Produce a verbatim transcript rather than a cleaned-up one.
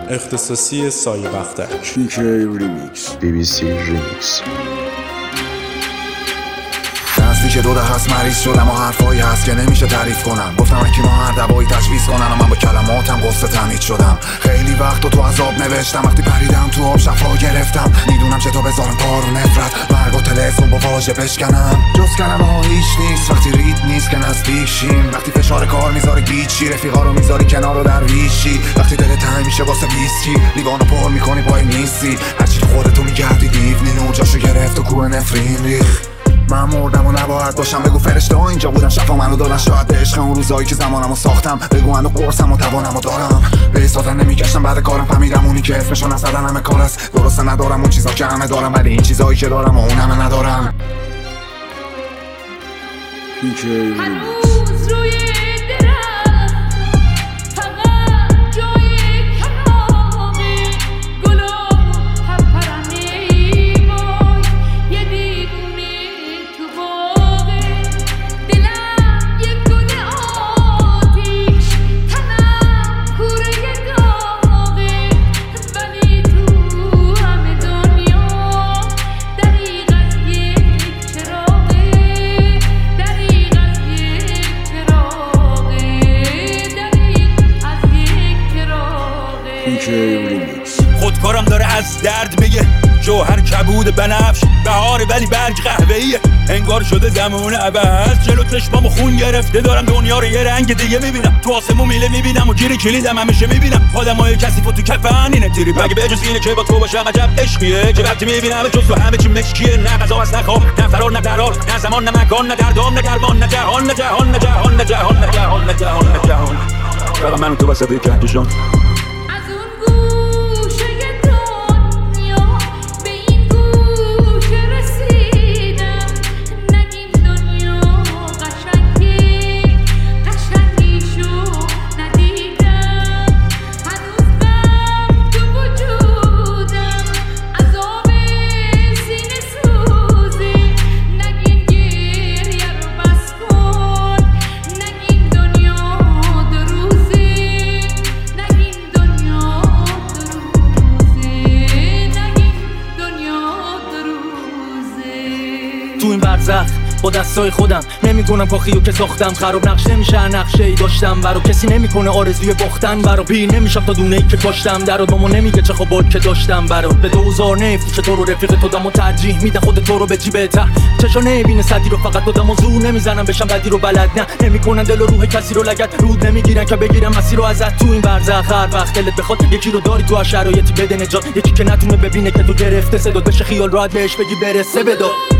اختصاصی سایه بختک. پی کی ریمیکس، بی بی سی ریمیکس. نزدیک دو ده هست مریض شدم و حرفایی هست که نمیشه تعریف کنم. گفتم اکی ما هر دوایی تجویز کنن و من با کلماتم قصه تمید شدم. خیلی وقت و تو عذاب نوشتم، وقتی پریدم تو آب شفا گرفتم. میدونم چه تو بذارم کار و نفرت، مرگ و تلفن با واژه بشکنم. جز کلمه ها هیچ نیست وقتی رید نیست که نزدیک شیم. وقتی فشار کار میذاره گیچی، رفیقا رو میذاری کنار و درویشی. وقتی دل تنگ میشه واسه ویسکی، لیوانو پر میکنی پای نیستی. هرچی تو خودتو میگردی دیوونی، نور جاشو گرفت و کوه نفرین ریخ. من مردم و نباید باشم، بگو فرشته ها اینجا بودن شفا منو دادن. شاید به عشق اون روزایی که زمانمو ساختم، بگو منو قرصم و توانمو دارم. به سازن نمیگشتم بعد کارم، فهمیدم اونی که اسمشو نزدن همه کار است. درسته ندارم اون چیزا که همه دارم، ولی این چیزایی که دارم و اون همه ندارم. پی کی ریمیکس. خودکارم داره از درد میگه، جوهر کبود بنفش بهاره ولی برگ قهوه‌ایه. انگار شده زمان عوض، جلو چشمامو خون گرفته، دارم دنیا رو یه رنگ دیگه میبینم. تو آسمون میله میبینم و گیر کلیدم همیشه میبینم. آدمای کثیفو تو کفن اینه تریپ، اگه به جز اینه که با تو باشم عجب عشقیه. که وقتی میبینم جز تو همه چی مشکیه، نه غذا هست نه خواب نه فرار نه قرار، نه زمان نه مکان نه دردام نه درمان، نه جهان نه جهان نه جهان نه جهان نه جهان نه جهان نه جهان. فقط من تو واسه کهکشان. تو این برزخ با دستای خودم نمیکنم کاخیو که ساختم. خراب نقش نمیشه نقشه ای داشتم برا کسی نمیکنه آرزوی باختن. برا پیر نمیشم تا دونه ای که کاشتم درات ماما نمیگه چه خواب که داشتم. برا به دوزار نفروش تو رو رفیق تو دمو ترجیح میده خود تو رو به جیب ته. چشا نمیبینه صدی رو فقط خودمو زور نمیزنم بشم بدی رو بلد نه. نمیکنن دل و روح کسی رو لگد رود نمیگیرن که بگیرم مسیر رو ازت. تو این برزخ هر وقت دلت بخواد یکی رو داری تو هر شرایطی بده نجات. یکی که نتونه ببینه که تو گرفته صدا بشه خیال راحت بهش بگی برسه بدا.